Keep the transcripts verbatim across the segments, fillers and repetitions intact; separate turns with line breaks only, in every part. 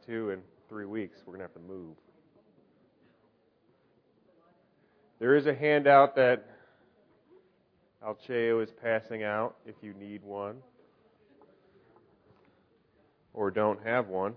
to in three weeks. We're going to have to move. There is a handout that Alcheo is passing out if you need one or don't have one.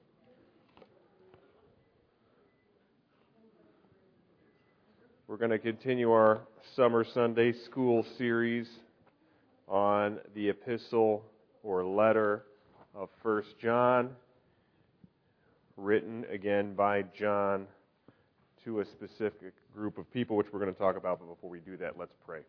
We're going to continue our Summer Sunday School series on the epistle or letter of First John, written again by John to a specific group of people, which we're going to talk about. But before we do that, let's pray.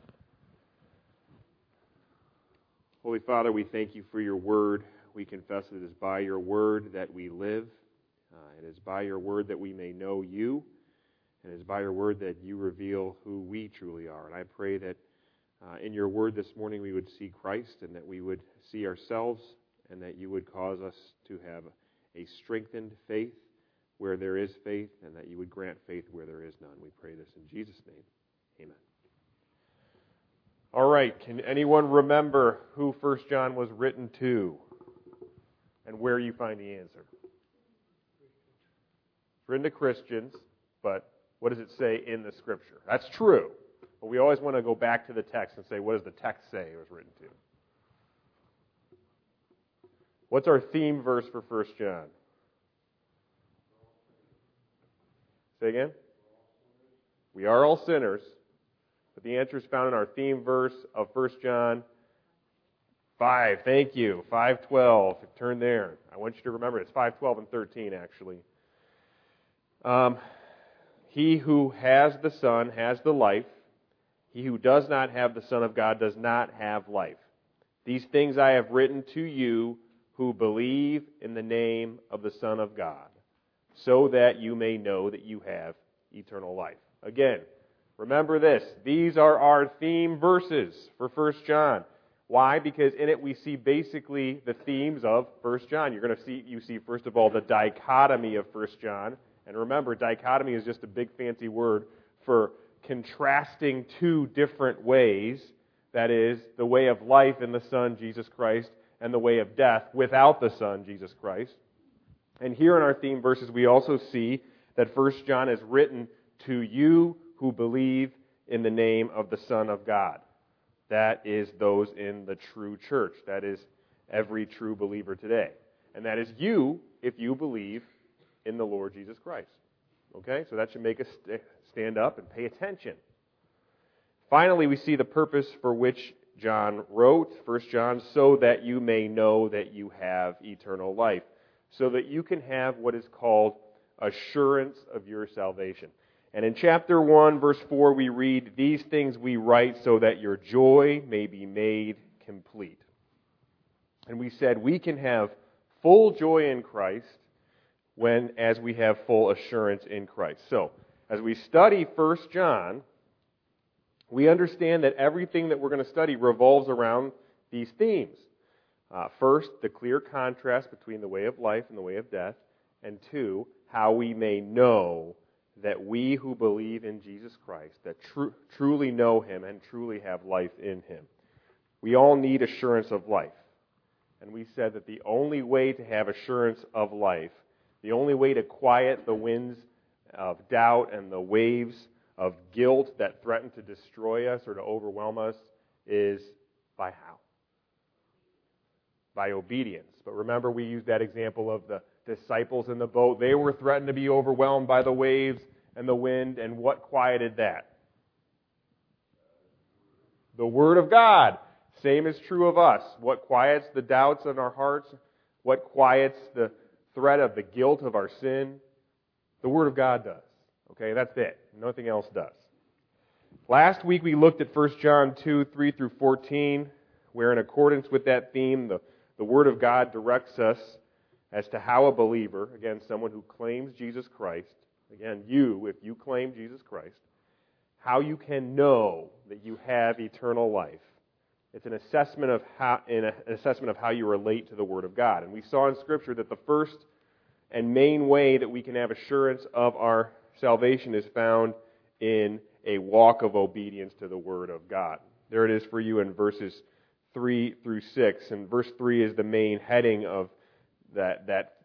Holy Father, we thank you for your word. We confess that it is by your word that we live. Uh, it is by your word that we may know you. And it is by your word that you reveal who we truly are. And I pray that uh, in your word this morning we would see Christ and that we would see ourselves and that you would cause us to have a strengthened faith where there is faith, and that you would grant faith where there is none. We pray this in Jesus' name. Amen. All right, can anyone remember who First John was written to and where you find the answer? It's written to Christians, but what does it say in the Scripture? That's true, but we always want to go back to the text and say, what does the text say it was written to? What's our theme verse for First John? Say again? We are all sinners, but the answer is found in our theme verse of First John five. Thank you. five twelve. Turn there. I want you to remember it. It's five twelve and thirteen, actually. Um, he who has the Son has the life. He who does not have the Son of God does not have life. These things I have written to you who believe in the name of the Son of God, so that you may know that you have eternal life. Again, remember this. These are our theme verses for First John. Why? Because in it we see basically the themes of First John. You're going to see, you see, first of all, the dichotomy of First John. And remember, dichotomy is just a big fancy word for contrasting two different ways. That is, the way of life in the Son, Jesus Christ, and the way of death without the Son, Jesus Christ. And here in our theme verses, we also see that First John is written to you who believe in the name of the Son of God. That is those in the true church. That is every true believer today. And that is you if you believe in the Lord Jesus Christ. Okay? So that should make us stand up and pay attention. Finally, we see the purpose for which John wrote, First John, so that you may know that you have eternal life. So that you can have what is called assurance of your salvation. And in chapter one, verse four, we read, these things we write so that your joy may be made complete. And we said we can have full joy in Christ when, as we have full assurance in Christ. So, as we study First John, we understand that everything that we're going to study revolves around these themes. Uh, first, the clear contrast between the way of life and the way of death. And two, how we may know that we who believe in Jesus Christ, that tr- truly know Him and truly have life in Him. We all need assurance of life. And we said that the only way to have assurance of life, the only way to quiet the winds of doubt and the waves of guilt that threaten to destroy us or to overwhelm us, is by how? By obedience. But remember, we used that example of the disciples in the boat. They were threatened to be overwhelmed by the waves and the wind, and what quieted that? The Word of God. Same is true of us. What quiets the doubts in our hearts? What quiets the threat of the guilt of our sin? The Word of God does. Okay, that's it. Nothing else does. Last week we looked at First John two, three through fourteen, where in accordance with that theme, the, the Word of God directs us as to how a believer, again, someone who claims Jesus Christ, again, you, if you claim Jesus Christ, how you can know that you have eternal life. It's an assessment of how, an assessment of how you relate to the Word of God. And we saw in Scripture that the first and main way that we can have assurance of our salvation is found in a walk of obedience to the Word of God. There it is for you in verses three through six. And verse three is the main heading of that, that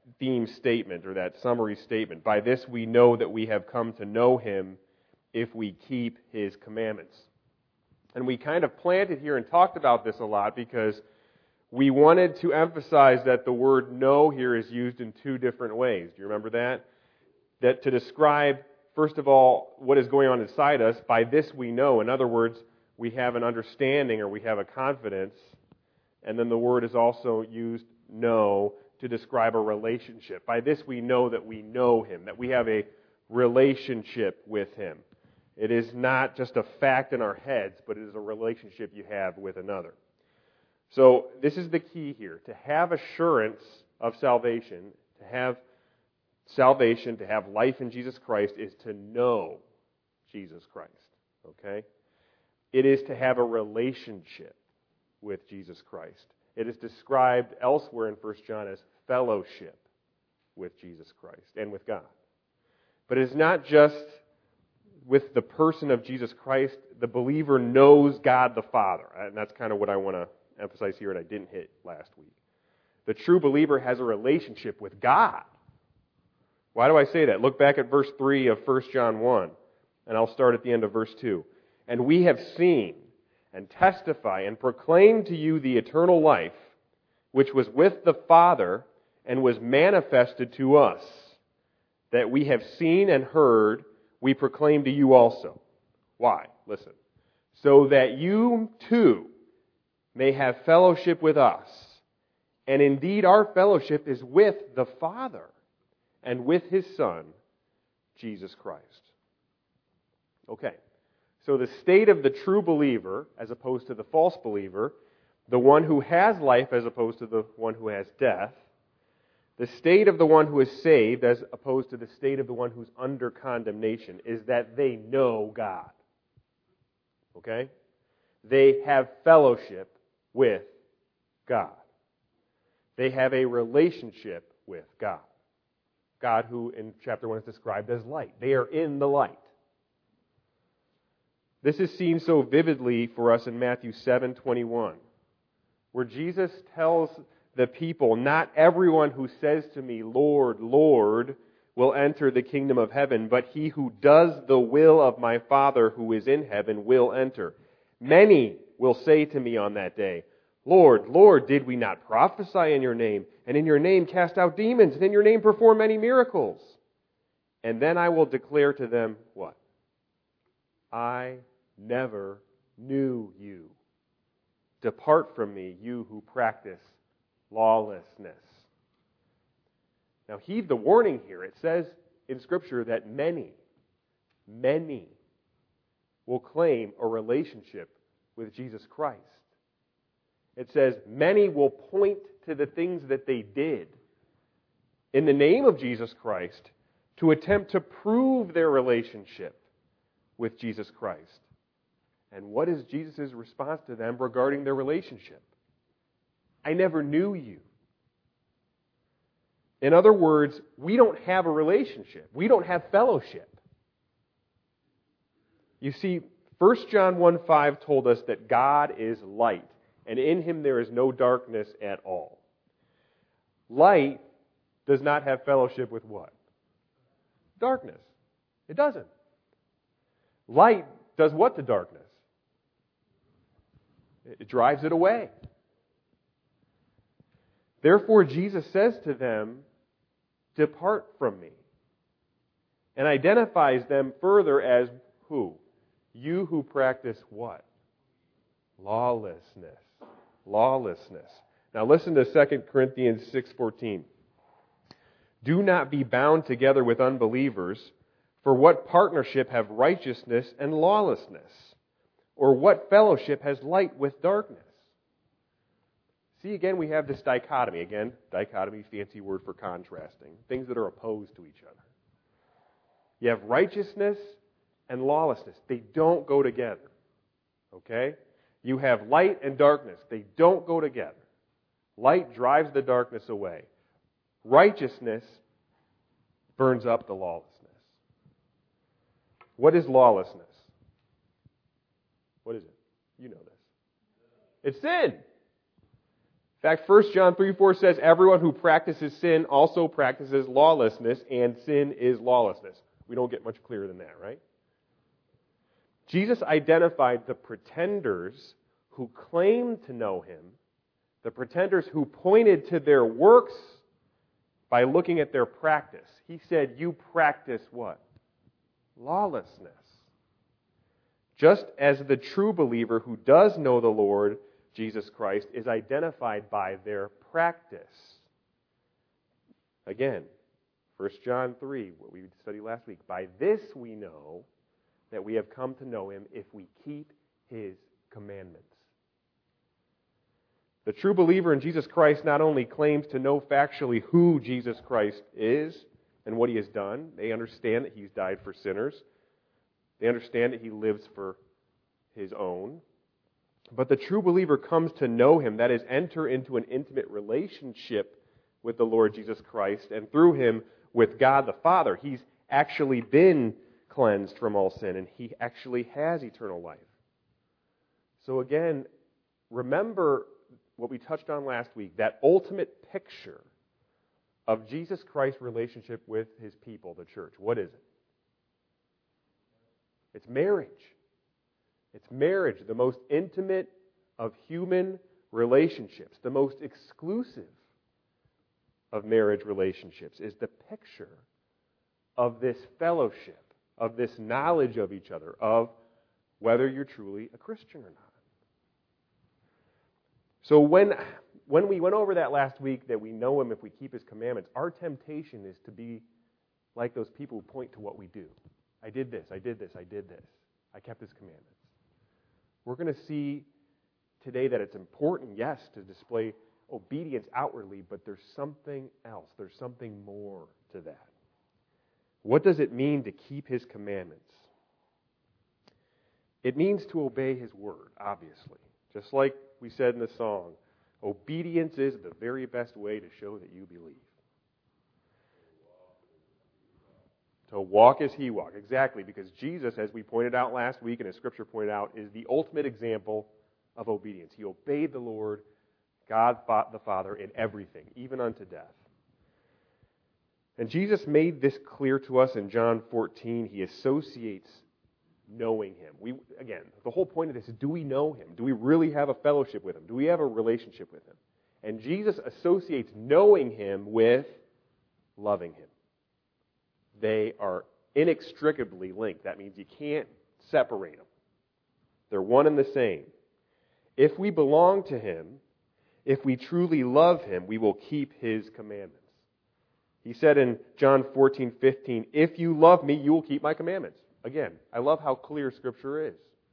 theme statement or that summary statement. By this we know that we have come to know Him if we keep His commandments. And we kind of planted here and talked about this a lot because we wanted to emphasize that the word know here is used in two different ways. Do you remember that? That to describe, first of all, what is going on inside us, by this we know. In other words, we have an understanding or we have a confidence. And then the word is also used, know, to describe a relationship. By this we know that we know Him, that we have a relationship with Him. It is not just a fact in our heads, but it is a relationship you have with another. So this is the key here. To have assurance of salvation, to have salvation, to have life in Jesus Christ, is to know Jesus Christ. Okay? It is to have a relationship with Jesus Christ. It is described elsewhere in First John as fellowship with Jesus Christ and with God. But it is not just with the person of Jesus Christ. The believer knows God the Father. And that's kind of what I want to emphasize here, and I didn't hit last week. The true believer has a relationship with God. Why do I say that? Look back at verse three of First John one, and I'll start at the end of verse two. And we have seen and testify and proclaim to you the eternal life, which was with the Father and was manifested to us, that we have seen and heard, we proclaim to you also. Why? Listen. So that you too may have fellowship with us. And indeed our fellowship is with the Father and with His Son, Jesus Christ. Okay. So the state of the true believer, as opposed to the false believer, the one who has life as opposed to the one who has death, the state of the one who is saved as opposed to the state of the one who's under condemnation, is that they know God. Okay? They have fellowship with God. They have a relationship with God. God who in chapter one is described as light. They are in the light. This is seen so vividly for us in Matthew seven twenty-one, where Jesus tells the people, not everyone who says to me, Lord, Lord, will enter the kingdom of heaven, but he who does the will of my Father who is in heaven will enter. Many will say to me on that day, Lord, Lord, did we not prophesy in your name, and in your name cast out demons, and in your name perform many miracles? And then I will declare to them, what? I never knew you. Depart from me, you who practice lawlessness. Now heed the warning here. It says in Scripture that many, many will claim a relationship with Jesus Christ. It says many will point to the things that they did in the name of Jesus Christ to attempt to prove their relationship with Jesus Christ. And what is Jesus' response to them regarding their relationship? I never knew you. In other words, we don't have a relationship. We don't have fellowship. You see, First John one five told us that God is light, and in Him there is no darkness at all. Light does not have fellowship with what? Darkness. It doesn't. Light does what to darkness? It drives it away. Therefore, Jesus says to them, depart from me. And identifies them further as who? You who practice what? Lawlessness. Lawlessness. Now listen to Second Corinthians six fourteen. Do not be bound together with unbelievers, for what partnership have righteousness and lawlessness? Or what fellowship has light with darkness? See, again, we have this dichotomy. Again, dichotomy, fancy word for contrasting. Things that are opposed to each other. You have righteousness and lawlessness. They don't go together. Okay? You have light and darkness. They don't go together. Light drives the darkness away. Righteousness burns up the lawlessness. What is lawlessness? What is it? You know this. It's sin. fact, First John three four says, everyone who practices sin also practices lawlessness, and sin is lawlessness. We don't get much clearer than that, right? Jesus identified the pretenders who claimed to know him, the pretenders who pointed to their works by looking at their practice. He said, you practice what? Lawlessness. Just as the true believer who does know the Lord Jesus Christ is identified by their practice. Again, First John three, what we studied last week. By this we know that we have come to know him if we keep his commandments. The true believer in Jesus Christ not only claims to know factually who Jesus Christ is and what he has done. They understand that he's died for sinners. They understand that he lives for his own. But the true believer comes to know him, that is, enter into an intimate relationship with the Lord Jesus Christ, and through him with God the Father. He's actually been cleansed from all sin, and he actually has eternal life. So again, remember what we touched on last week, that ultimate picture of Jesus Christ's relationship with his people, the church. What is it? It's marriage. It's marriage, the most intimate of human relationships, the most exclusive of marriage relationships, is the picture of this fellowship, of this knowledge of each other, of whether you're truly a Christian or not. So when, when we went over that last week, that we know him if we keep his commandments, our temptation is to be like those people who point to what we do. I did this, I did this, I did this. I kept his commandments. We're going to see today that it's important, yes, to display obedience outwardly, but there's something else. There's something more to that. What does it mean to keep his commandments? It means to obey his word, obviously. Just like we said in the song, obedience is the very best way to show that you believe. To walk as he walked. Exactly, because Jesus, as we pointed out last week and as Scripture pointed out, is the ultimate example of obedience. He obeyed the Lord, God the Father, in everything, even unto death. And Jesus made this clear to us in John fourteen. He associates knowing him. We again, the whole point of this is, do we know him? Do we really have a fellowship with him? Do we have a relationship with him? And Jesus associates knowing him with loving him. They are inextricably linked. That means you can't separate them. They're one and the same. If we belong to him, if we truly love him, we will keep his commandments. He said in John fourteen fifteen, if you love me, you will keep my commandments. Again, I love how clear Scripture is.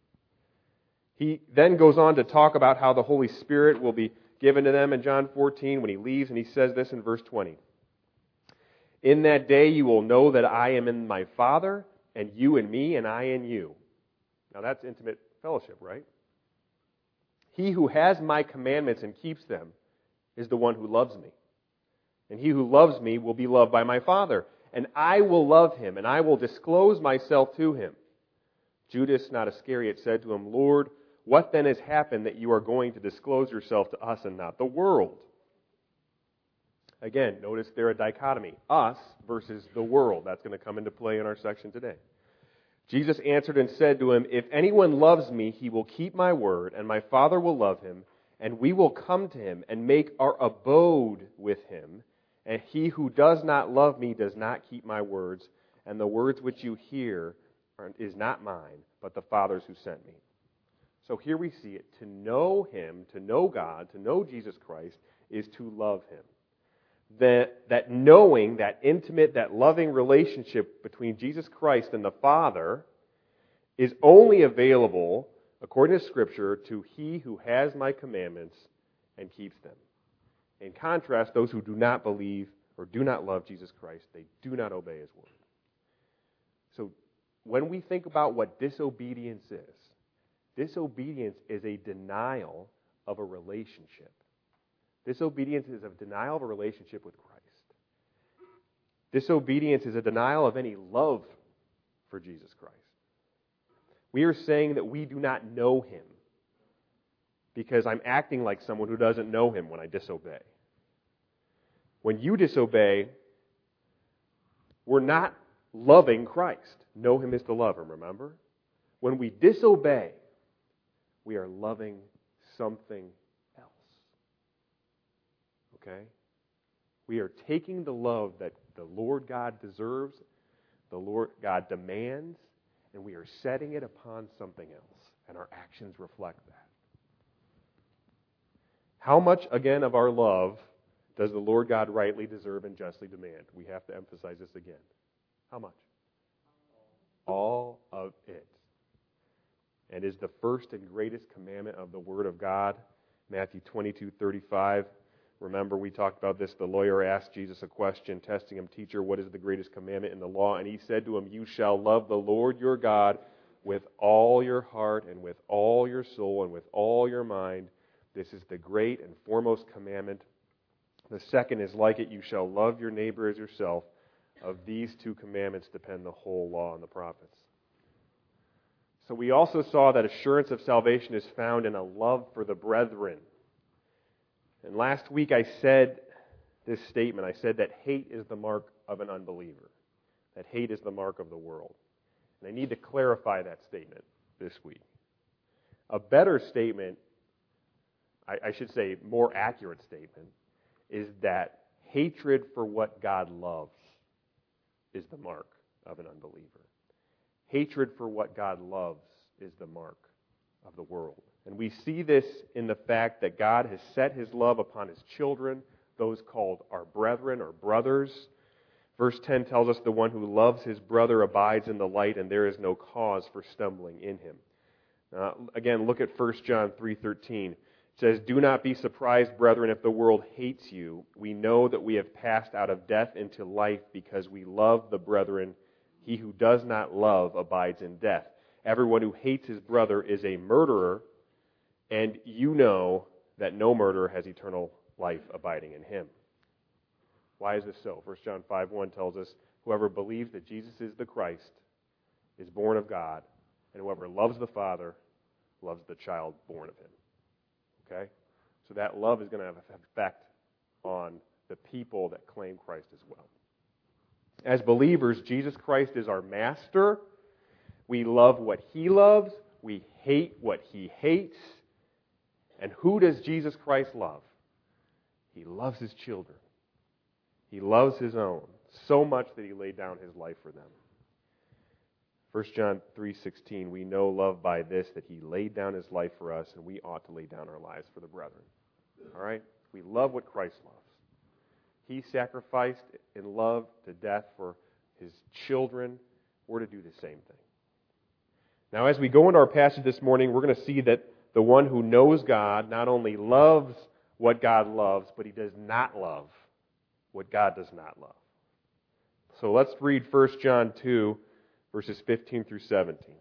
He then goes on to talk about how the Holy Spirit will be given to them in John fourteen when he leaves, and he says this in verse twenty. In that day you will know that I am in my Father, and you in me, and I in you. Now that's intimate fellowship, right? He who has my commandments and keeps them is the one who loves me. And he who loves me will be loved by my Father. And I will love him, and I will disclose myself to him. Judas, not Iscariot, said to him, Lord, what then has happened that you are going to disclose yourself to us and not the world? Again, notice there a dichotomy. Us versus the world. That's going to come into play in our section today. Jesus answered and said to him, if anyone loves me, he will keep my word, and my Father will love him, and we will come to him and make our abode with him. And he who does not love me does not keep my words, and the words which you hear are, is not mine, but the Father's who sent me. So here we see it. To know him, to know God, to know Jesus Christ, is to love him. That, that knowing, that intimate, that loving relationship between Jesus Christ and the Father is only available, according to Scripture, to he who has my commandments and keeps them. In contrast, those who do not believe or do not love Jesus Christ, they do not obey his word. So when we think about what disobedience is, disobedience is a denial of a relationship. Disobedience is a denial of a relationship with Christ. Disobedience is a denial of any love for Jesus Christ. We are saying that we do not know him. because I'm acting like someone who doesn't know him when I disobey. When you disobey, we're not loving Christ. Know him as to love him, remember? When we disobey, we are loving something else. Okay? We are taking the love that the Lord God deserves, the Lord God demands, and we are setting it upon something else. And our actions reflect that. How much, again, of our love does the Lord God rightly deserve and justly demand? We have to emphasize this again. How much? All of it. And is the first and greatest commandment of the Word of God, Matthew twenty-two thirty-five. Remember, we talked about this. The lawyer asked Jesus a question, testing him, "Teacher, what is the greatest commandment in the law?" And he said to him, "You shall love the Lord your God with all your heart and with all your soul and with all your mind. This is the great and foremost commandment. The second is like it, you shall love your neighbor as yourself. Of these two commandments depend the whole law and the prophets." So we also saw that assurance of salvation is found in a love for the brethren. And last week I said this statement. I said that hate is the mark of an unbeliever. That hate is the mark of the world. And I need to clarify that statement this week. A better statement, I, I should say more accurate statement, is that hatred for what God loves is the mark of an unbeliever. Hatred for what God loves is the mark of the world. And we see this in the fact that God has set his love upon his children, those called our brethren or brothers. Verse ten tells us the one who loves his brother abides in the light, and there is no cause for stumbling in him. Uh, again, look at First John three thirteen. It says, "Do not be surprised, brethren, if the world hates you. We know that we have passed out of death into life because we love the brethren. He who does not love abides in death. Everyone who hates his brother is a murderer, and you know that no murderer has eternal life abiding in him." Why is this so? First John five one tells us, "Whoever believes that Jesus is the Christ is born of God, and whoever loves the Father loves the child born of him." Okay? So that love is going to have an effect on the people that claim Christ as well. As believers, Jesus Christ is our master. We love what he loves. We hate what he hates. And who does Jesus Christ love? He loves his children. He loves his own so much that he laid down his life for them. First John three sixteen, "We know love by this, that he laid down his life for us, and we ought to lay down our lives for the brethren." All right? We love what Christ loves. He sacrificed in love to death for his children. We're to do the same thing. Now, as we go into our passage this morning, we're going to see that the one who knows God not only loves what God loves, but he does not love what God does not love. So let's read First John two, verses fifteen through seventeen.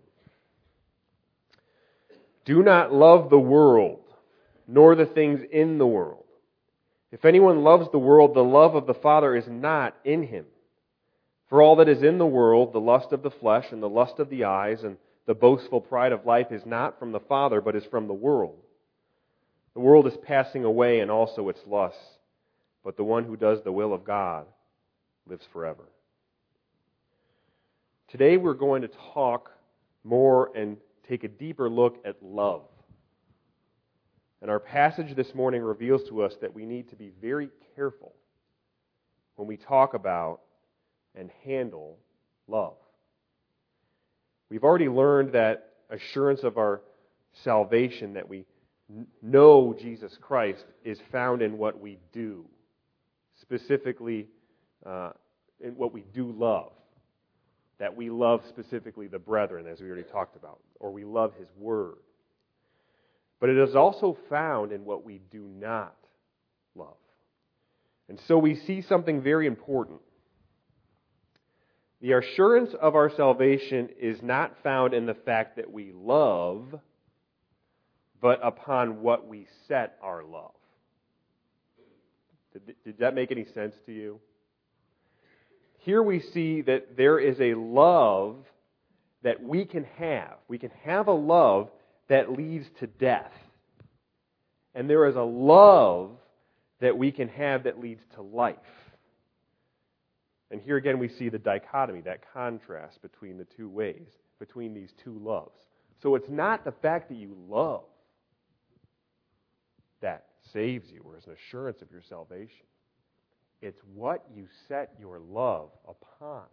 "Do not love the world, nor the things in the world. If anyone loves the world, the love of the Father is not in him. For all that is in the world, the lust of the flesh and the lust of the eyes and the boastful pride of life is not from the Father, but is from the world. The world is passing away and also its lusts, but the one who does the will of God lives forever." Today we're going to talk more and take a deeper look at love. And our passage this morning reveals to us that we need to be very careful when we talk about and handle love. We've already learned that assurance of our salvation, that we know Jesus Christ, is found in what we do. Specifically, uh, in what we do love. That we love specifically the brethren, as we already talked about. Or we love his word. But it is also found in what we do not love. And so we see something very important. The assurance of our salvation is not found in the fact that we love, but upon what we set our love. Did, did that make any sense to you? Here we see that there is a love that we can have. We can have a love that leads to death. And there is a love that we can have that leads to life. And here again we see the dichotomy, that contrast between the two ways, between these two loves. So it's not the fact that you love that saves you or is an assurance of your salvation. It's what you set your love upon.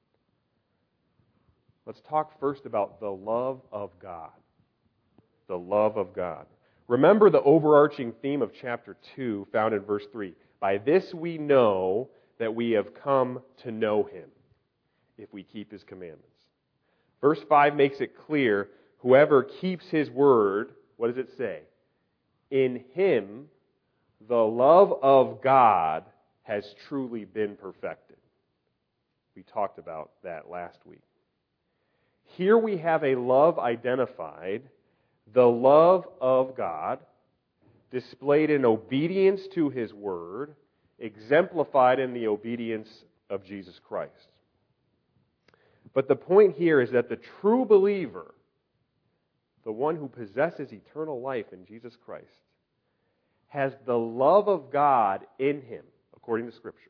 Let's talk first about the love of God. The love of God. Remember the overarching theme of chapter two found in verse three. By this we know that we have come to know Him, if we keep His commandments. Verse five makes it clear, whoever keeps His word, what does it say? In Him, the love of God has truly been perfected. We talked about that last week. Here we have a love identified, the love of God, displayed in obedience to His word, exemplified in the obedience of Jesus Christ. But the point here is that the true believer, the one who possesses eternal life in Jesus Christ, has the love of God in him, according to Scripture.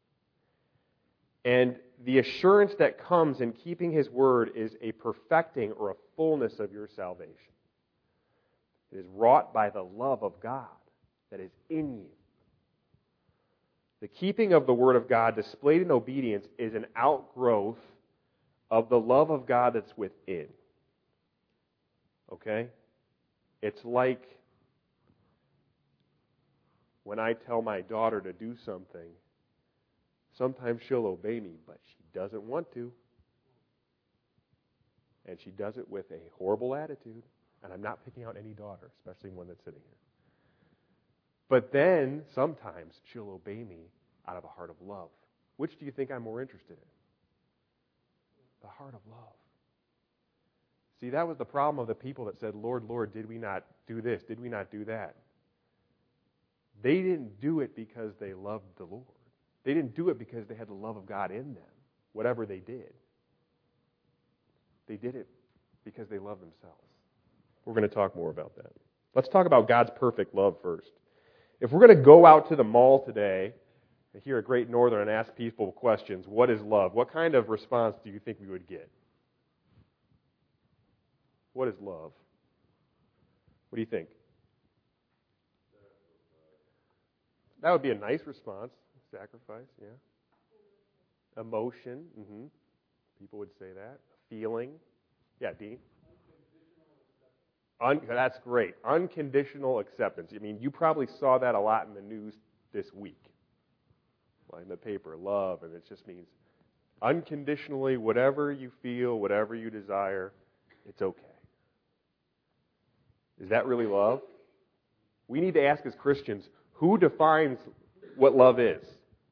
And the assurance that comes in keeping His word is a perfecting or a fullness of your salvation. It is wrought by the love of God that is in you. The keeping of the word of God displayed in obedience is an outgrowth of the love of God that's within. Okay? It's like when I tell my daughter to do something, sometimes she'll obey me, but she doesn't want to. And she does it with a horrible attitude. And I'm not picking out any daughter, especially one that's sitting here. But then, sometimes, she'll obey me out of a heart of love. Which do you think I'm more interested in? The heart of love. See, that was the problem of the people that said, Lord, Lord, did we not do this? Did we not do that? They didn't do it because they loved the Lord. They didn't do it because they had the love of God in them, whatever they did. They did it because they loved themselves. We're going to talk more about that. Let's talk about God's perfect love first. If we're going to go out to the mall today, here at Great Northern, and ask people questions, what is love? What kind of response do you think we would get? What is love? What do you think? That would be a nice response. Sacrifice, yeah. Emotion, mm-hmm. People would say that. Feeling. Yeah, Dean? Un- that's great. Unconditional acceptance. I mean, you probably saw that a lot in the news this week. Like in the paper, love, and it just means unconditionally, whatever you feel, whatever you desire, it's okay. Is that really love? We need to ask as Christians, who defines what love is?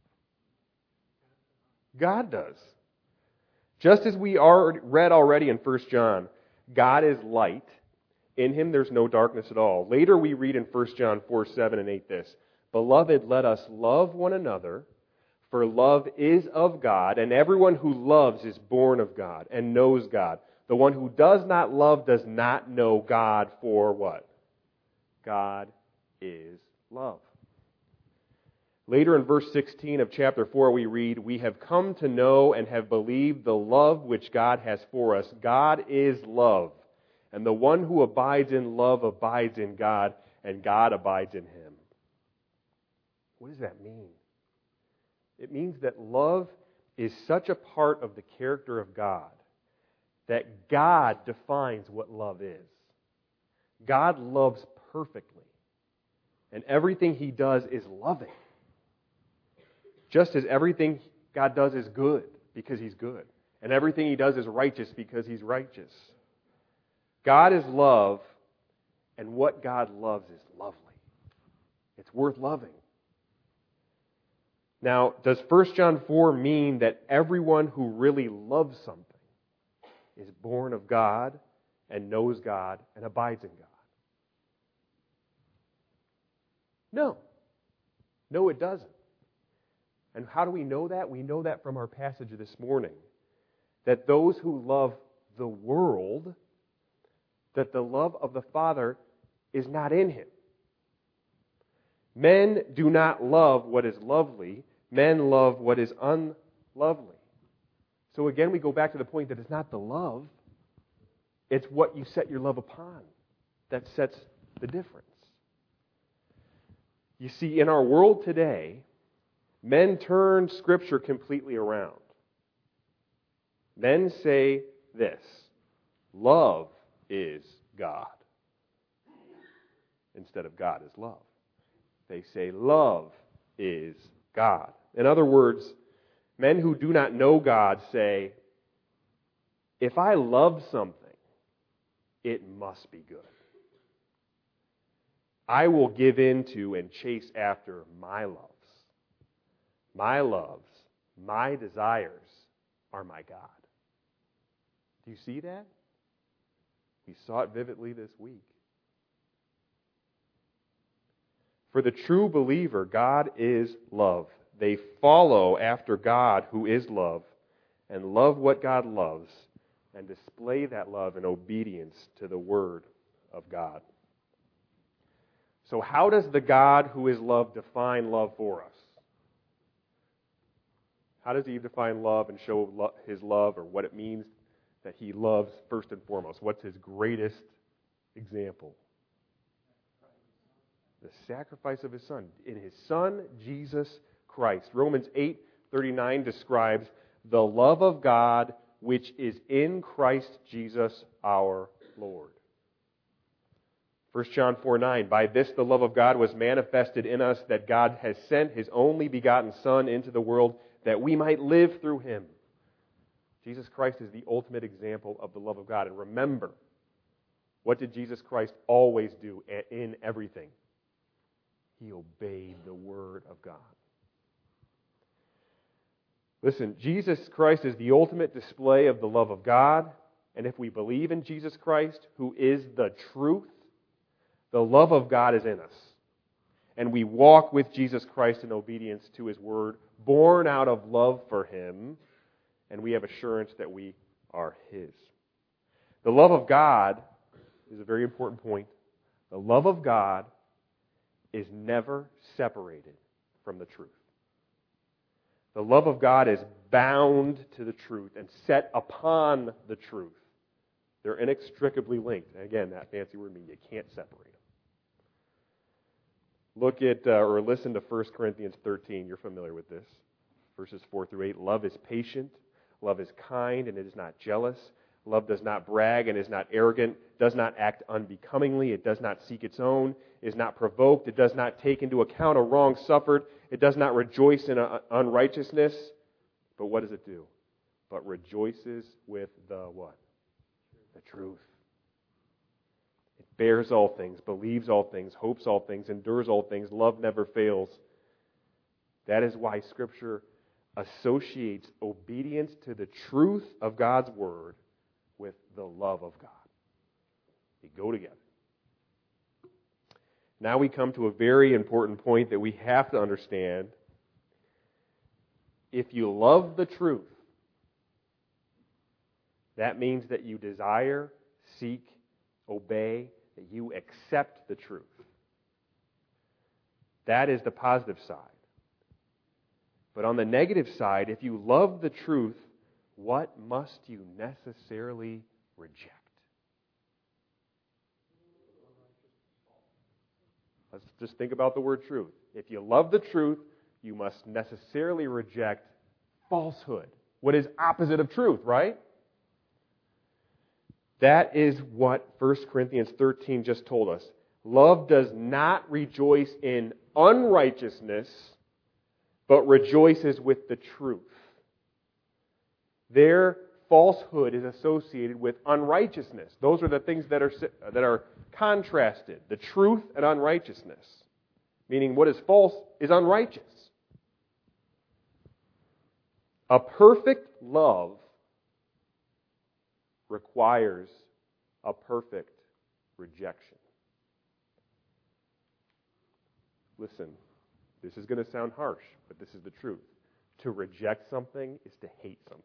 God does. Just as we are read already in First John, God is light. In Him there's no darkness at all. Later we read in First John four, seven, and eight this, Beloved, let us love one another, for love is of God, and everyone who loves is born of God and knows God. The one who does not love does not know God, for what? God is love. Later in verse sixteen of chapter four we read, We have come to know and have believed the love which God has for us. God is love, and the one who abides in love abides in God, and God abides in him. What does that mean? It means that love is such a part of the character of God that God defines what love is. God loves perfectly, and everything He does is loving. Just as everything God does is good because He's good, and everything He does is righteous because He's righteous. God is love, and what God loves is lovely. It's worth loving. Now, does First John four mean that everyone who really loves something is born of God and knows God and abides in God? No. No, it doesn't. And how do we know that? We know that from our passage this morning. That those who love the world, that the love of the Father is not in him. Men do not love what is lovely. Men love what is unlovely. So again, we go back to the point that it's not the love. It's what you set your love upon that sets the difference. You see, in our world today, men turn Scripture completely around. Men say this: love is God, instead of God is love. They say love is God. In other words, men who do not know God say, if I love something, it must be good. I will give in to and chase after my loves. My loves, my desires are my God. Do you see that? We saw it vividly this week. For the true believer, God is love. They follow after God, who is love, and love what God loves, and display that love in obedience to the Word of God. So how does the God who is love define love for us? How does He define love and show lo- His love, or what it means that He loves first and foremost? What's His greatest example? The sacrifice of His Son. In His Son, Jesus Christ. Romans eight thirty-nine describes the love of God which is in Christ Jesus our Lord. First John four nine, by this the love of God was manifested in us, that God has sent His only begotten Son into the world that we might live through Him. Jesus Christ is the ultimate example of the love of God. And remember, what did Jesus Christ always do in everything? He obeyed the Word of God. Listen, Jesus Christ is the ultimate display of the love of God. And if we believe in Jesus Christ, who is the truth, the love of God is in us. And we walk with Jesus Christ in obedience to His Word, born out of love for Him, and we have assurance that we are His. The love of God is a very important point. The love of God is never separated from the truth. The love of God is bound to the truth and set upon the truth. They're inextricably linked. And again, that fancy word means you can't separate them. Look at uh, or listen to First Corinthians thirteen. You're familiar with this. Verses four through eight. Love is patient. Love is kind and it is not jealous. Love does not brag and is not arrogant, does not act unbecomingly, it does not seek its own, is not provoked, it does not take into account a wrong suffered, it does not rejoice in a, unrighteousness. But what does it do? But rejoices with the what? The truth. It bears all things, believes all things, hopes all things, endures all things. Love never fails. That is why Scripture associates obedience to the truth of God's Word with the love of God. They go together. Now we come to a very important point that we have to understand. If you love the truth, that means that you desire, seek, obey, that you accept the truth. That is the positive side. But on the negative side, if you love the truth, what must you necessarily reject? Let's just think about the word truth. If you love the truth, you must necessarily reject falsehood. What is opposite of truth, right? That is what First Corinthians thirteen just told us. Love does not rejoice in unrighteousness, but rejoices with the truth. Their falsehood is associated with unrighteousness. Those are the things that are that are contrasted, the truth and unrighteousness. Meaning what is false is unrighteous. A perfect love requires a perfect rejection. Listen, this is going to sound harsh, but this is the truth. To reject something is to hate something.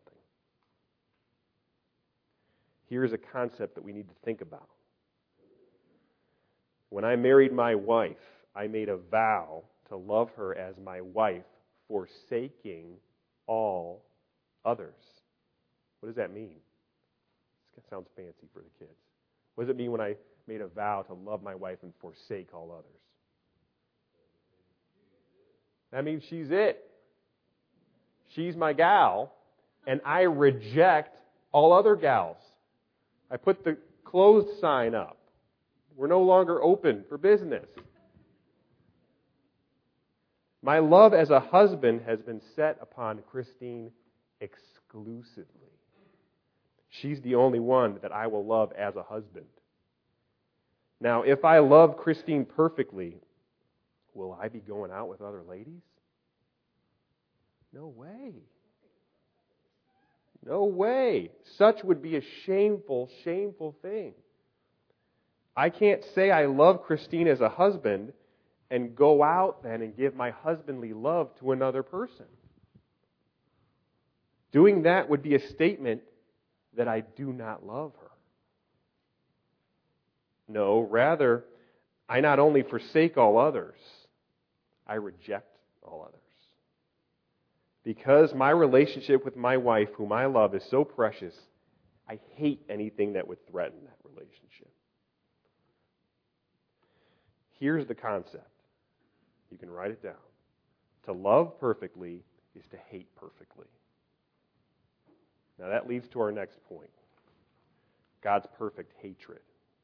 Here's a concept that we need to think about. When I married my wife, I made a vow to love her as my wife, forsaking all others. What does that mean? This sounds fancy for the kids. What does it mean when I made a vow to love my wife and forsake all others? That means she's it. She's my gal, and I reject all other gals. I put the closed sign up. We're no longer open for business. My love as a husband has been set upon Christine exclusively. She's the only one that I will love as a husband. Now, if I love Christine perfectly, will I be going out with other ladies? No way. No way. Such would be a shameful, shameful thing. I can't say I love Christine as a husband and go out then and give my husbandly love to another person. Doing that would be a statement that I do not love her. No, rather, I not only forsake all others, I reject all others. Because my relationship with my wife, whom I love, is so precious, I hate anything that would threaten that relationship. Here's the concept. You can write it down. To love perfectly is to hate perfectly. Now that leads to our next point. God's perfect hatred.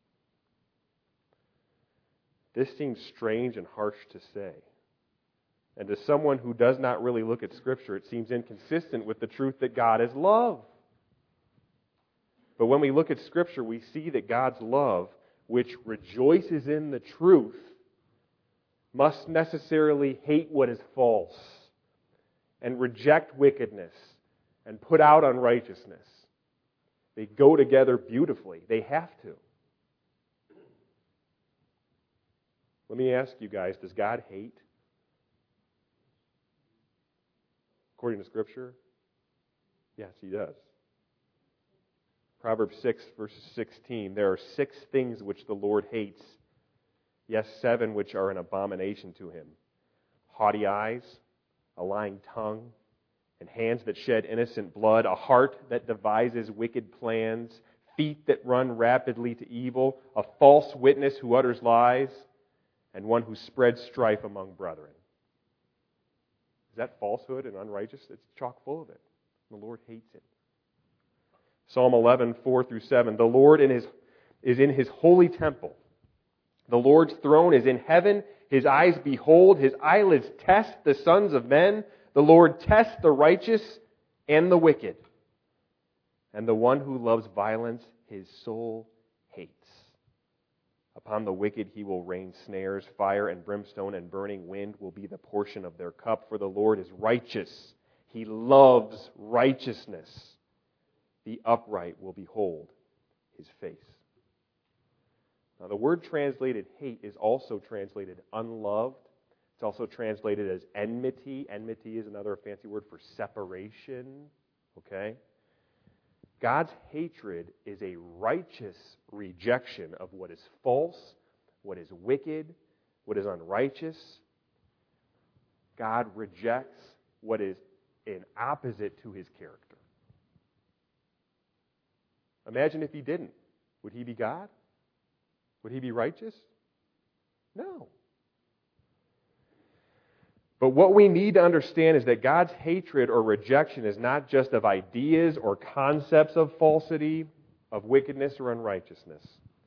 This seems strange and harsh to say. And to someone who does not really look at Scripture, it seems inconsistent with the truth that God is love. But when we look at Scripture, we see that God's love, which rejoices in the truth, must necessarily hate what is false and reject wickedness and put out unrighteousness. They go together beautifully. They have to. Let me ask you guys, does God hate? According to Scripture? Yes, He does. Proverbs six, verse sixteen, there are six things which the Lord hates, yes, seven which are an abomination to Him. Haughty eyes, a lying tongue, and hands that shed innocent blood, a heart that devises wicked plans, feet that run rapidly to evil, a false witness who utters lies, and one who spreads strife among brethren. Is that falsehood and unrighteousness? It's chock full of it. The Lord hates it. Psalm eleven, four through seven. The Lord in his, is in His holy temple. The Lord's throne is in heaven. His eyes behold. His eyelids test the sons of men. The Lord tests the righteous and the wicked. And the one who loves violence, His soul hates. Upon the wicked He will rain snares, fire and brimstone and burning wind will be the portion of their cup. For the Lord is righteous. He loves righteousness. The upright will behold His face. Now the word translated hate is also translated unloved. It's also translated as enmity. Enmity is another fancy word for separation. Okay? God's hatred is a righteous rejection of what is false, what is wicked, what is unrighteous. God rejects what is an opposite to His character. Imagine if He didn't. Would He be God? Would He be righteous? No. But what we need to understand is that God's hatred or rejection is not just of ideas or concepts of falsity, of wickedness or unrighteousness,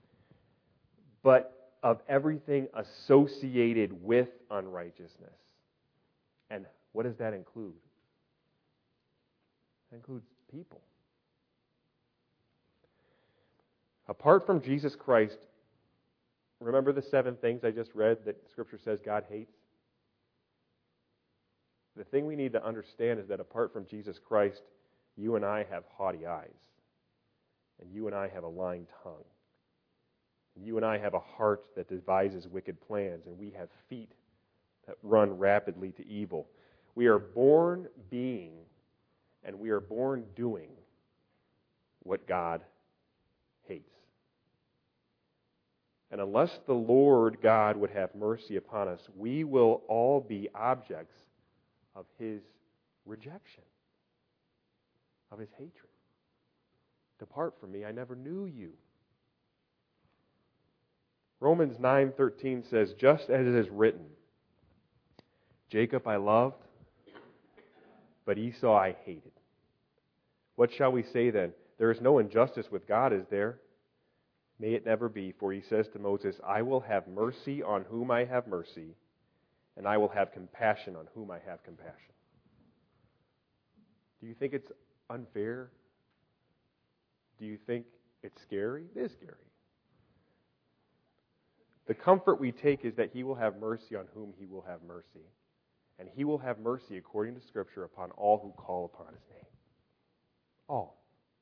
but of everything associated with unrighteousness. And what does that include? That includes people. Apart from Jesus Christ, remember the seven things I just read that Scripture says God hates? The thing we need to understand is that apart from Jesus Christ, you and I have haughty eyes. And you and I have a lying tongue. And you and I have a heart that devises wicked plans. And we have feet that run rapidly to evil. We are born being, and we are born doing what God hates. And unless the Lord God would have mercy upon us, we will all be objects of His rejection, of His hatred. Depart from me, I never knew you. Romans nine thirteen says, just as it is written, Jacob I loved, but Esau I hated. What shall we say then? There is no injustice with God, is there? May it never be, for He says to Moses, I will have mercy on whom I have mercy, and I will have compassion on whom I have compassion. Do you think it's unfair? Do you think it's scary? It is scary. The comfort we take is that He will have mercy on whom He will have mercy. And He will have mercy, according to Scripture, upon all who call upon His name. All.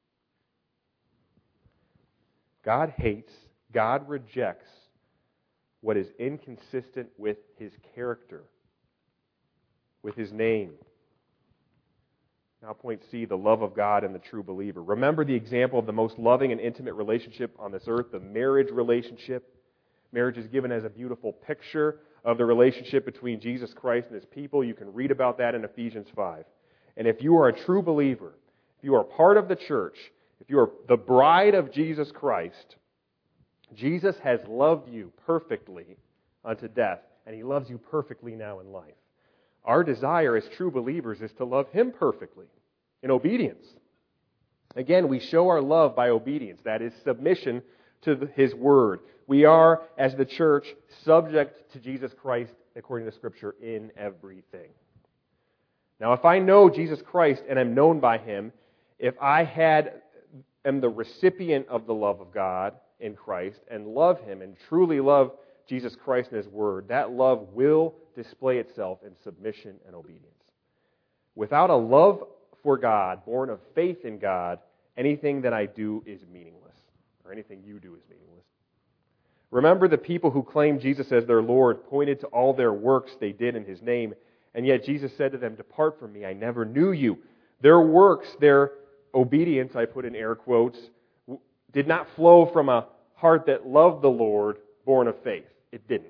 God hates, God rejects what is inconsistent with His character, with His name. Now point C, the love of God and the true believer. Remember the example of the most loving and intimate relationship on this earth, the marriage relationship. Marriage is given as a beautiful picture of the relationship between Jesus Christ and His people. You can read about that in Ephesians five. And if you are a true believer, if you are part of the church, if you are the bride of Jesus Christ, Jesus has loved you perfectly unto death, and He loves you perfectly now in life. Our desire as true believers is to love Him perfectly, in obedience. Again, we show our love by obedience. That is submission to His Word. We are, as the church, subject to Jesus Christ, according to Scripture, in everything. Now, if I know Jesus Christ and am known by Him, if I had am the recipient of the love of God in Christ and love Him and truly love Jesus Christ and His Word, that love will display itself in submission and obedience. Without a love for God, born of faith in God, anything that I do is meaningless, or anything you do is meaningless. Remember, the people who claimed Jesus as their Lord pointed to all their works they did in His name, and yet Jesus said to them, depart from me, I never knew you. Their works, their obedience, I put in air quotes, did not flow from a heart that loved the Lord, born of faith. It didn't.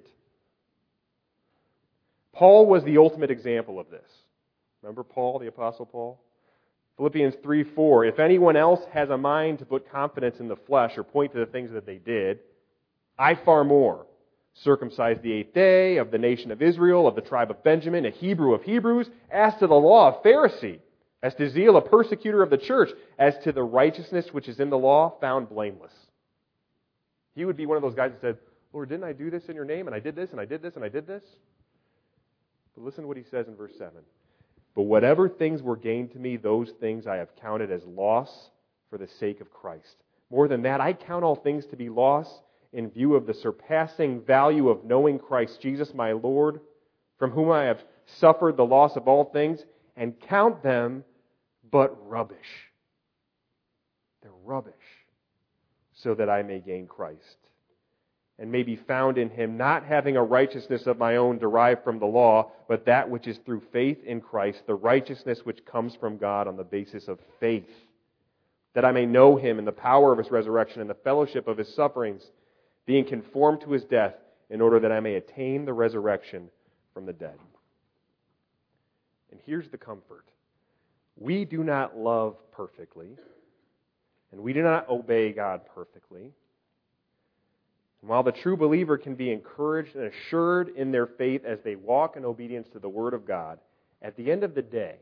Paul was the ultimate example of this. Remember Paul, the Apostle Paul? Philippians three four, if anyone else has a mind to put confidence in the flesh or point to the things that they did, I far more. Circumcised the eighth day, of the nation of Israel, of the tribe of Benjamin, a Hebrew of Hebrews, as to the law, a Pharisee, as to zeal, a persecutor of the church, as to the righteousness which is in the law, found blameless. He would be one of those guys that said, Lord, didn't I do this in your name? And I did this, and I did this, and I did this? But listen to what he says in verse seven. But whatever things were gained to me, those things I have counted as loss for the sake of Christ. More than that, I count all things to be loss in view of the surpassing value of knowing Christ Jesus my Lord, from whom I have suffered the loss of all things, and count them but rubbish. They're rubbish, so that I may gain Christ, and may be found in Him, not having a righteousness of my own derived from the law, but that which is through faith in Christ, the righteousness which comes from God on the basis of faith, that I may know Him in the power of His resurrection and the fellowship of His sufferings, being conformed to His death, in order that I may attain the resurrection from the dead. And here's the comfort. We do not love perfectly, and we do not obey God perfectly. And while the true believer can be encouraged and assured in their faith as they walk in obedience to the Word of God, at the end of the day,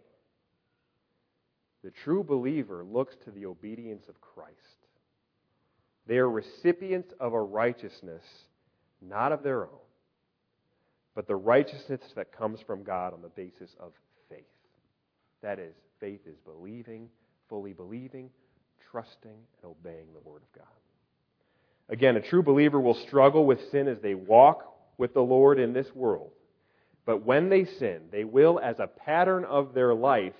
the true believer looks to the obedience of Christ. They are recipients of a righteousness, not of their own, but the righteousness that comes from God on the basis of faith. That is, faith is believing, fully believing, trusting, and obeying the Word of God. Again, a true believer will struggle with sin as they walk with the Lord in this world. But when they sin, they will, as a pattern of their life,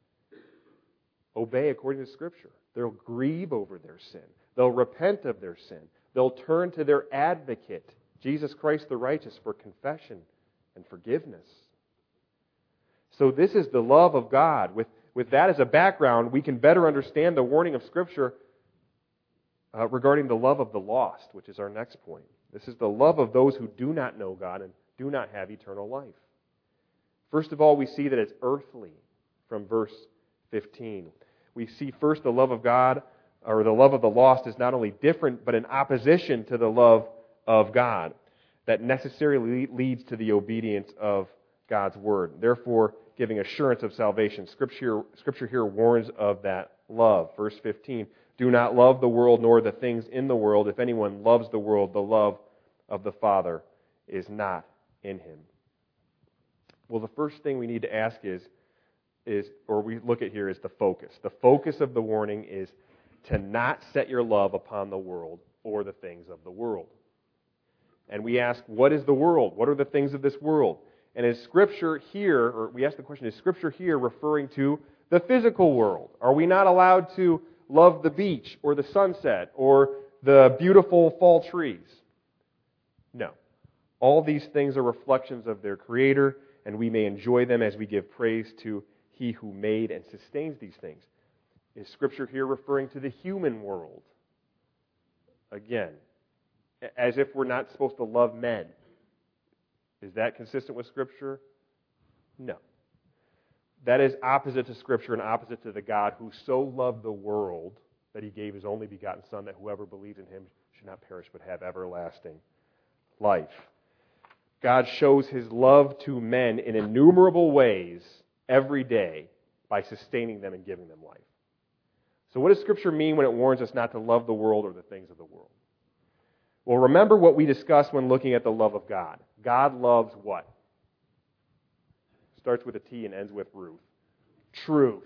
obey according to Scripture. They'll grieve over their sin. They'll repent of their sin. They'll turn to their advocate, Jesus Christ the righteous, for confession and forgiveness. So this is the love of God. With, with that as a background, we can better understand the warning of Scripture uh, regarding the love of the lost, which is our next point. This is the love of those who do not know God and do not have eternal life. First of all, we see that it's earthly from verse fifteen. We see first the love of God, or the love of the lost, is not only different, but in opposition to the love of God. That necessarily leads to the obedience of God's word, therefore giving assurance of salvation. Scripture, Scripture here warns of that love. Verse fifteen, do not love the world nor the things in the world. If anyone loves the world, the love of the Father is not in him. Well, the first thing we need to ask is, is, or we look at here, is the focus. The focus of the warning is to not set your love upon the world or the things of the world. And we ask, what is the world? What are the things of this world? And is Scripture here, or we ask the question, is Scripture here referring to the physical world? Are we not allowed to love the beach or the sunset or the beautiful fall trees? No. All these things are reflections of their Creator, and we may enjoy them as we give praise to He who made and sustains these things. Is Scripture here referring to the human world? Again, as if we're not supposed to love men. Is that consistent with Scripture? No. That is opposite to Scripture and opposite to the God who so loved the world that He gave His only begotten Son, that whoever believes in Him should not perish but have everlasting life. God shows His love to men in innumerable ways every day by sustaining them and giving them life. So what does Scripture mean when it warns us not to love the world or the things of the world? Well, remember what we discussed when looking at the love of God. God loves what? Starts with a T and ends with Ruth. Truth.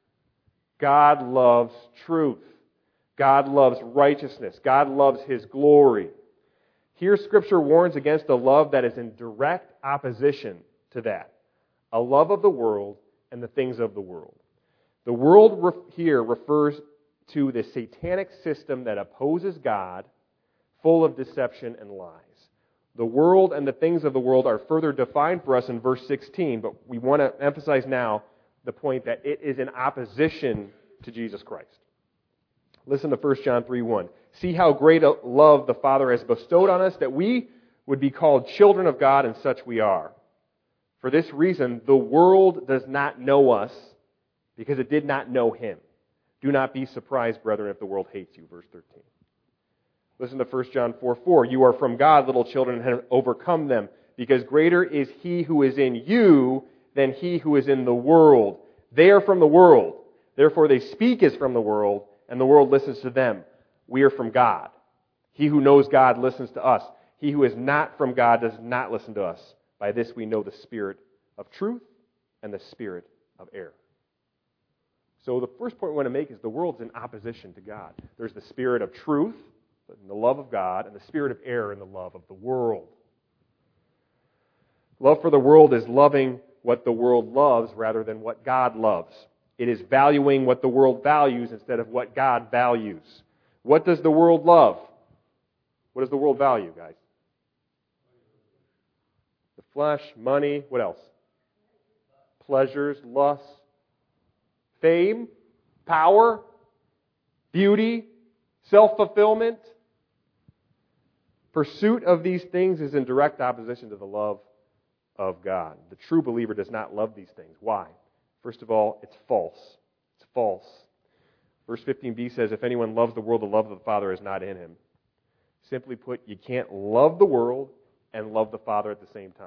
God loves truth. God loves righteousness. God loves His glory. Here, Scripture warns against a love that is in direct opposition to that. A love of the world and the things of the world. The world re- here refers to the satanic system that opposes God, full of deception and lies. The world and the things of the world are further defined for us in verse sixteen, but we want to emphasize now the point that it is in opposition to Jesus Christ. Listen to First John three one. See how great a love the Father has bestowed on us, that we would be called children of God, and such we are. For this reason, the world does not know us, because it did not know Him. Do not be surprised, brethren, if the world hates you. Verse thirteen. Listen to First John four four. You are from God, little children, and have overcome them, because greater is He who is in you than he who is in the world. They are from the world. Therefore they speak as from the world, and the world listens to them. We are from God. He who knows God listens to us. He who is not from God does not listen to us. By this we know the spirit of truth and the spirit of error. So the first point we want to make is the world's in opposition to God. There's the spirit of truth in the love of God, and the spirit of error in the love of the world. Love for the world is loving what the world loves rather than what God loves. It is valuing what the world values instead of what God values. What does the world love? What does the world value, guys? The flesh, money, what else? Pleasures, lusts, fame, power, beauty, self-fulfillment. Pursuit of these things is in direct opposition to the love of God. The true believer does not love these things. Why? First of all, it's false. It's false. Verse fifteen b says, if anyone loves the world, the love of the Father is not in him. Simply put, you can't love the world and love the Father at the same time.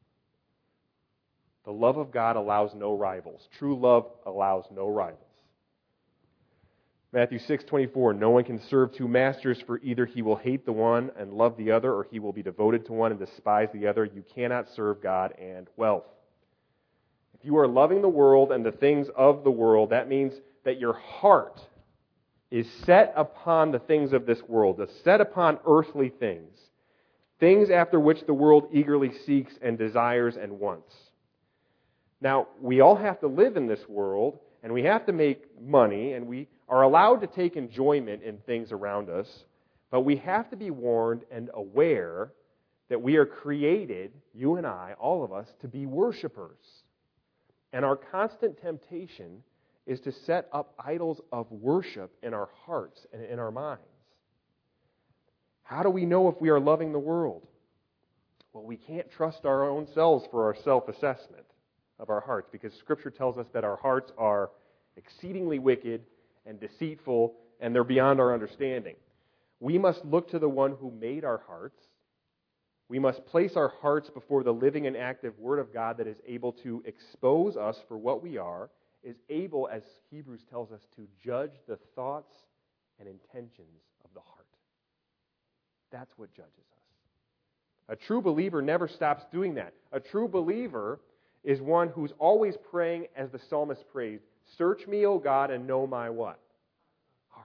The love of God allows no rivals. True love allows no rivals. Matthew six twenty-four, no one can serve two masters, for either he will hate the one and love the other, or he will be devoted to one and despise the other. You cannot serve God and wealth. If you are loving the world and the things of the world, that means that your heart is set upon the things of this world, is set upon earthly things, things after which the world eagerly seeks and desires and wants. Now, we all have to live in this world, and we have to make money, and we are allowed to take enjoyment in things around us, but we have to be warned and aware that we are created, you and I, all of us, to be worshipers. And our constant temptation is to set up idols of worship in our hearts and in our minds. How do we know if we are loving the world? Well, we can't trust our own selves for our self-assessment of our hearts, because Scripture tells us that our hearts are exceedingly wicked and deceitful, and they're beyond our understanding. We must look to the one who made our hearts. We must place our hearts before the living and active Word of God that is able to expose us for what we are, is able, as Hebrews tells us, to judge the thoughts and intentions of the heart. That's what judges us. A true believer never stops doing that. A true believer is one who's always praying, as the psalmist prayed, "Search me, O God, and know my" what? Heart.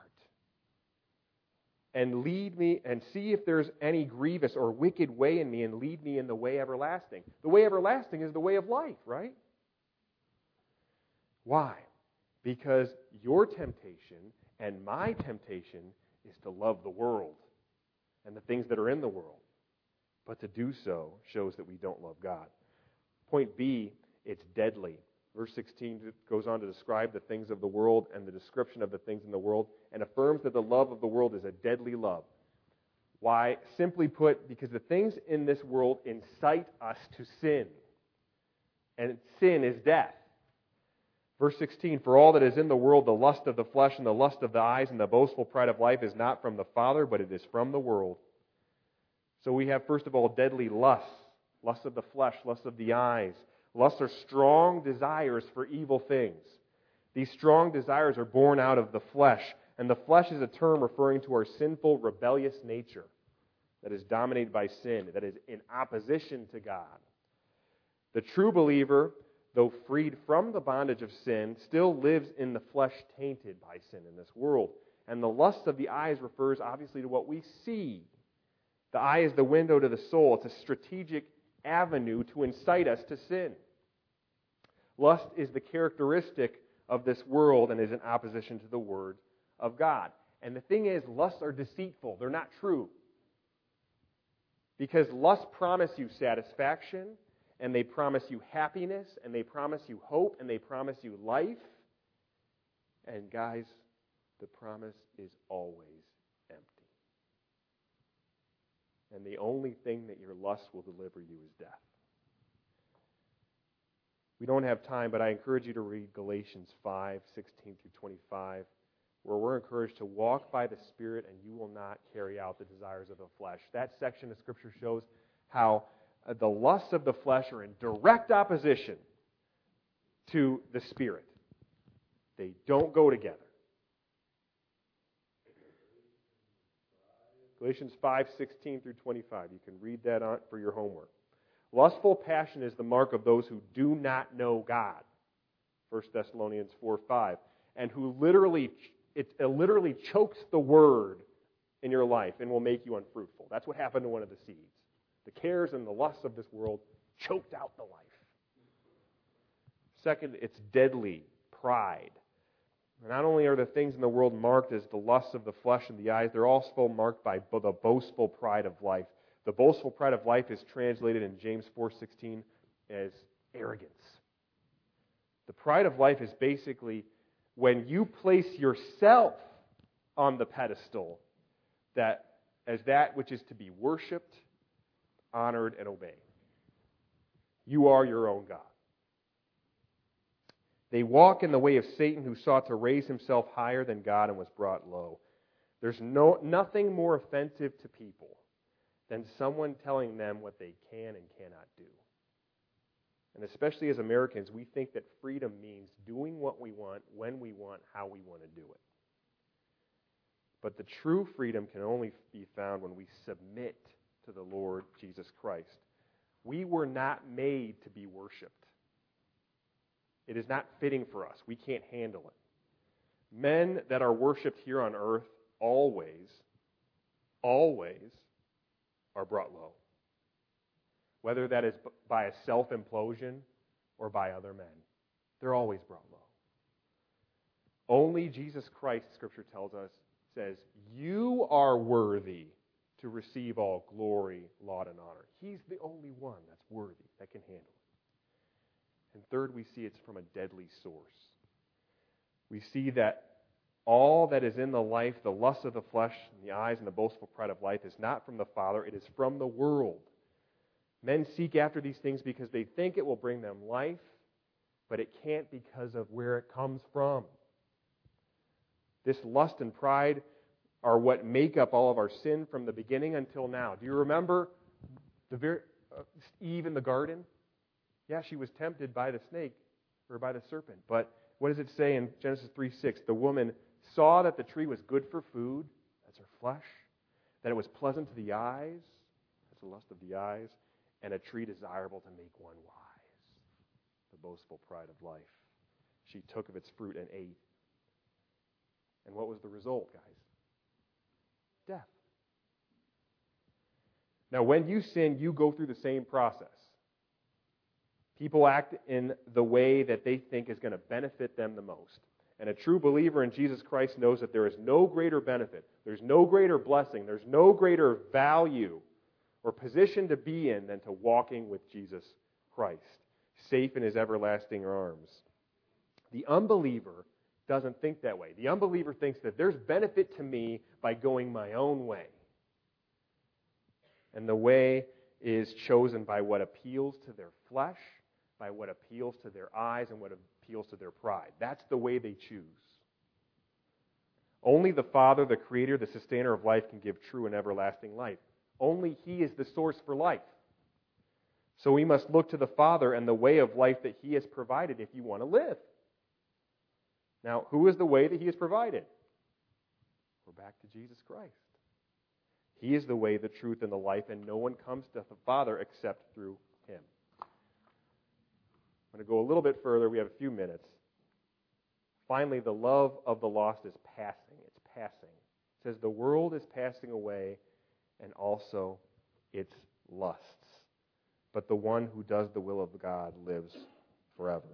And lead me, and see if there's any grievous or wicked way in me, and lead me in the way everlasting. The way everlasting is the way of life, right? Why? Because your temptation and my temptation is to love the world and the things that are in the world. But to do so shows that we don't love God. Point B, it's deadly. Verse sixteen goes on to describe the things of the world and the description of the things in the world, and affirms that the love of the world is a deadly love. Why? Simply put, because the things in this world incite us to sin. And sin is death. Verse sixteen, "For all that is in the world, the lust of the flesh and the lust of the eyes and the boastful pride of life is not from the Father, but it is from the world." So we have, first of all, deadly lusts. Lust of the flesh, lust of the eyes. Lusts are strong desires for evil things. These strong desires are born out of the flesh. And the flesh is a term referring to our sinful, rebellious nature that is dominated by sin, that is in opposition to God. The true believer, though freed from the bondage of sin, still lives in the flesh tainted by sin in this world. And the lust of the eyes refers obviously to what we see. The eye is the window to the soul. It's a strategic avenue to incite us to sin. Lust is the characteristic of this world and is in opposition to the Word of God. And the thing is, lusts are deceitful. They're not true. Because lusts promise you satisfaction, and they promise you happiness, and they promise you hope, and they promise you life. And guys, the promise is always empty. And the only thing that your lust will deliver you is death. We don't have time, but I encourage you to read Galatians five, sixteen through twenty-five, where we're encouraged to walk by the Spirit and you will not carry out the desires of the flesh. That section of Scripture shows how the lusts of the flesh are in direct opposition to the Spirit. They don't go together. Galatians five, sixteen through twenty-five. You can read that on for your homework. Lustful passion is the mark of those who do not know God. First Thessalonians four, five. And who literally, it, it literally chokes the word in your life and will make you unfruitful. That's what happened to one of the seeds. The cares and the lusts of this world choked out the life. Second, it's deadly pride. Not only are the things in the world marked as the lusts of the flesh and the eyes, they're also marked by the boastful pride of life. The boastful pride of life is translated in James four sixteen as arrogance. The pride of life is basically when you place yourself on the pedestal that as that which is to be worshipped, honored, and obeyed. You are your own God. They walk in the way of Satan, who sought to raise himself higher than God and was brought low. There's no nothing more offensive to people than someone telling them what they can and cannot do. And especially as Americans, we think that freedom means doing what we want, when we want, how we want to do it. But the true freedom can only be found when we submit to the Lord Jesus Christ. We were not made to be worshipped. It is not fitting for us. We can't handle it. Men that are worshipped here on earth always, always are brought low. Whether that is by a self-implosion or by other men. They're always brought low. Only Jesus Christ, Scripture tells us, says, you are worthy to receive all glory, laud, and honor. He's the only one that's worthy, that can handle it. And third, we see it's from a deadly source. We see that All that is in the life, the lust of the flesh, and the eyes, and the boastful pride of life, is not from the Father, it is from the world. Men seek after these things because they think it will bring them life, but it can't because of where it comes from. This lust and pride are what make up all of our sin from the beginning until now. Do you remember the very, uh, Eve in the garden? Yeah, she was tempted by the snake, or by the serpent. But what does it say in Genesis three six? The woman saw that the tree was good for food, that's her flesh, that it was pleasant to the eyes, that's the lust of the eyes, and a tree desirable to make one wise, the boastful pride of life. She took of its fruit and ate. And what was the result, guys? Death. Now, when you sin, you go through the same process. People act in the way that they think is going to benefit them the most. And a true believer in Jesus Christ knows that there is no greater benefit, there's no greater blessing, there's no greater value or position to be in than to walking with Jesus Christ, safe in His everlasting arms. The unbeliever doesn't think that way. The unbeliever thinks that there's benefit to me by going my own way. And the way is chosen by what appeals to their flesh, by what appeals to their eyes, and what appeals to their pride. That's the way they choose. Only the Father, the Creator, the Sustainer of life, can give true and everlasting life. Only He is the source for life. So we must look to the Father and the way of life that He has provided if you want to live. Now, who is the way that He has provided? We're back to Jesus Christ. He is the way, the truth, and the life, and no one comes to the Father except through Him. I'm going to go a little bit further. We have a few minutes. Finally, the love of the lost is passing. It's passing. It says the world is passing away and also its lusts. But the one who does the will of God lives forever.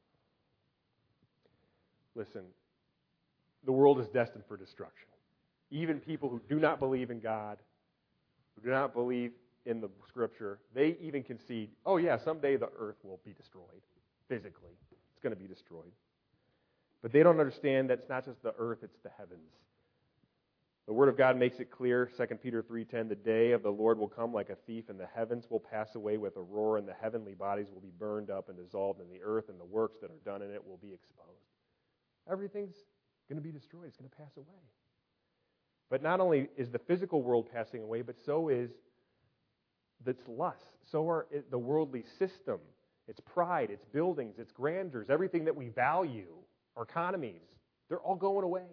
Listen, the world is destined for destruction. Even people who do not believe in God, who do not believe in the Scripture, they even concede, oh yeah, someday the earth will be destroyed. Physically. It's going to be destroyed. But they don't understand that it's not just the earth, it's the heavens. The Word of God makes it clear, Second Peter three ten, the day of the Lord will come like a thief, and the heavens will pass away with a roar, and the heavenly bodies will be burned up and dissolved, and the earth and the works that are done in it will be exposed. Everything's going to be destroyed. It's going to pass away. But not only is the physical world passing away, but so is its lust. So are the worldly system, its pride, its buildings, its grandeurs, everything that we value, our economies, they're all going away.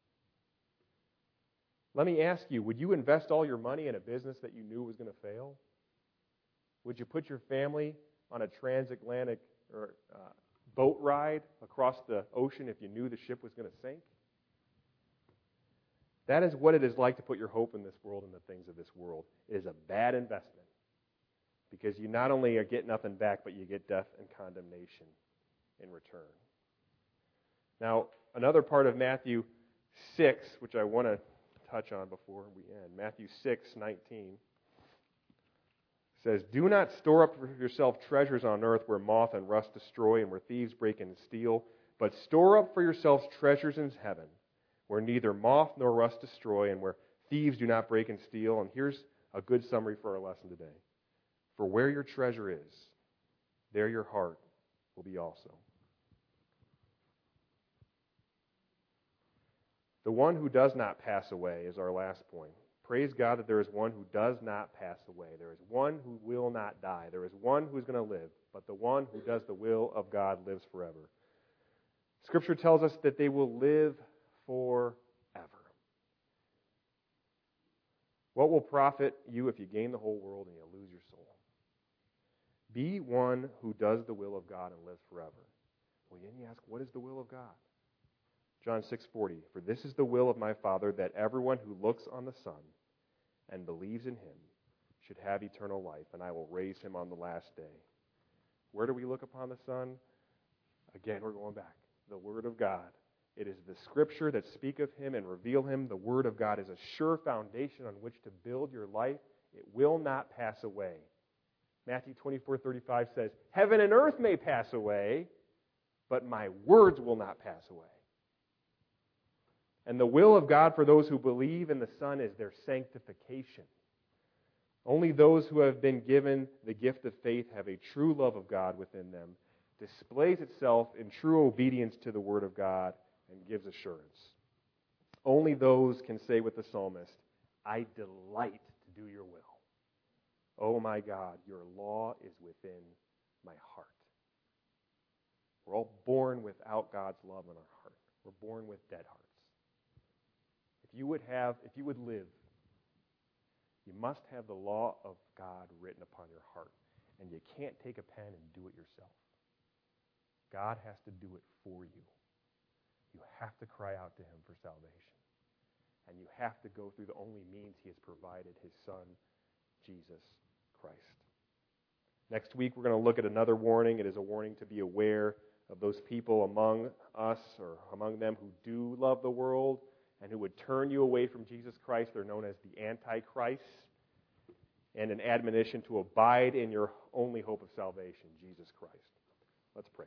Let me ask you, would you invest all your money in a business that you knew was going to fail? Would you put your family on a transatlantic or uh, boat ride across the ocean if you knew the ship was going to sink? That is what it is like to put your hope in this world and the things of this world. It is a bad investment because you not only get nothing back, but you get death and condemnation in return. Now, another part of Matthew six, which I want to touch on before we end, Matthew six nineteen says, "Do not store up for yourself treasures on earth where moth and rust destroy and where thieves break in and steal, but store up for yourselves treasures in heaven, where neither moth nor rust destroy and where thieves do not break and steal." And here's a good summary for our lesson today. "For where your treasure is, there your heart will be also." The one who does not pass away is our last point. Praise God that there is one who does not pass away. There is one who will not die. There is one who is going to live. But the one who does the will of God lives forever. Scripture tells us that they will live forever. What will profit you if you gain the whole world and you lose your soul? Be one who does the will of God and lives forever. Well, then you ask, what is the will of God? John six forty, "For this is the will of my Father, that everyone who looks on the Son and believes in Him should have eternal life, and I will raise him on the last day." Where do we look upon the Son? Again, we're going back. The Word of God. It is the Scripture that speak of Him and reveal Him. The Word of God is a sure foundation on which to build your life. It will not pass away. Matthew twenty-four thirty-five says, "Heaven and earth may pass away, but my words will not pass away." And the will of God for those who believe in the Son is their sanctification. Only those who have been given the gift of faith have a true love of God within them, displays itself in true obedience to the Word of God, and gives assurance. Only those can say with the psalmist, I delight to do your will. Oh my God, your law is within my heart. We're all born without God's love in our heart. We're born with dead hearts. If you would have, if you would live, you must have the law of God written upon your heart. And you can't take a pen and do it yourself. God has to do it for you. You have to cry out to Him for salvation. And you have to go through the only means He has provided, His Son, Jesus Christ. Next week, we're going to look at another warning. It is a warning to be aware of those people among us or among them who do love the world and who would turn you away from Jesus Christ. They're known as the Antichrist. And an admonition to abide in your only hope of salvation, Jesus Christ. Let's pray.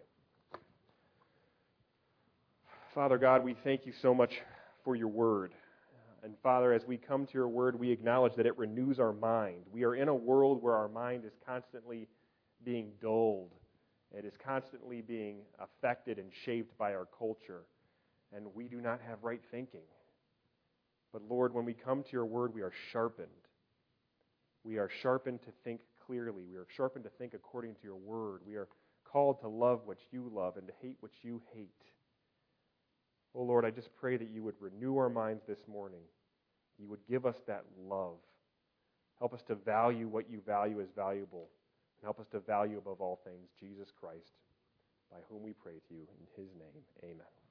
Father God, we thank you so much for your word. And Father, as we come to your word, we acknowledge that it renews our mind. We are in a world where our mind is constantly being dulled. It is constantly being affected and shaped by our culture. And we do not have right thinking. But Lord, when we come to your word, we are sharpened. We are sharpened to think clearly. We are sharpened to think according to your word. We are called to love what you love and to hate what you hate. Oh Lord, I just pray that you would renew our minds this morning. You would give us that love. Help us to value what you value as valuable. And help us to value above all things Jesus Christ, by whom we pray to you. In his name, amen.